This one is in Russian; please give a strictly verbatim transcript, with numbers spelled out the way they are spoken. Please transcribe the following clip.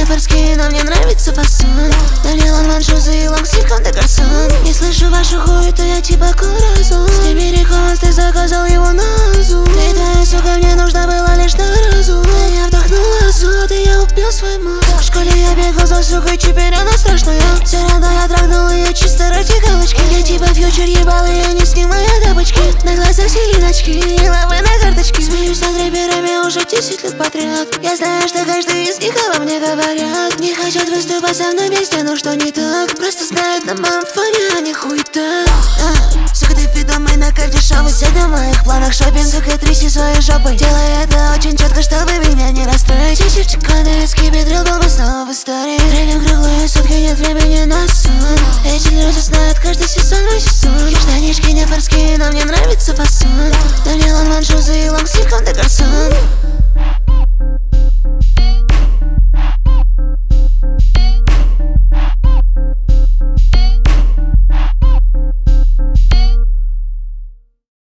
форские, но мне нравится фасон. На мне лонг-маншузы и лонг-слив де гарсон. Не слышу вашу хуету, я типа куразон. С тебе рекоманс, ты заказал его на Озон. Ты твоя сука, мне нужна была лишь на разум. Я вдохнула азот, и я убил свой мозг. В школе я бегал за сукой, теперь она страшная. Все равно я трогнул ее чисто ради галочки. Я типа фьючер ебал ее, не снимая тапочки. На глазах селиночки, и лавы на карточке. Смеюсь над рэперами уже десять лет подряд. Я знаю, что каждый из них обо мне говорят. Не хотят выступать со мной вместе, но что не так? Просто знают на моем фоне, они хуета. а, Сука, ты ведомый на карте шоу. Сегодня в моих планах шопинг. Сука, тряси своей жопой. Делай это очень четко, чтобы меня не расстроить. Чичевчик, кондовицкий бедрил, был бы снова в истории. Тренинг круглые сутки, нет времени на сон. Эти люди знают каждый сезон, мой сезон. Штанишки не форские, но мне нравится фасон. На мне лонг-маншузы и лонг-слив де гарсон.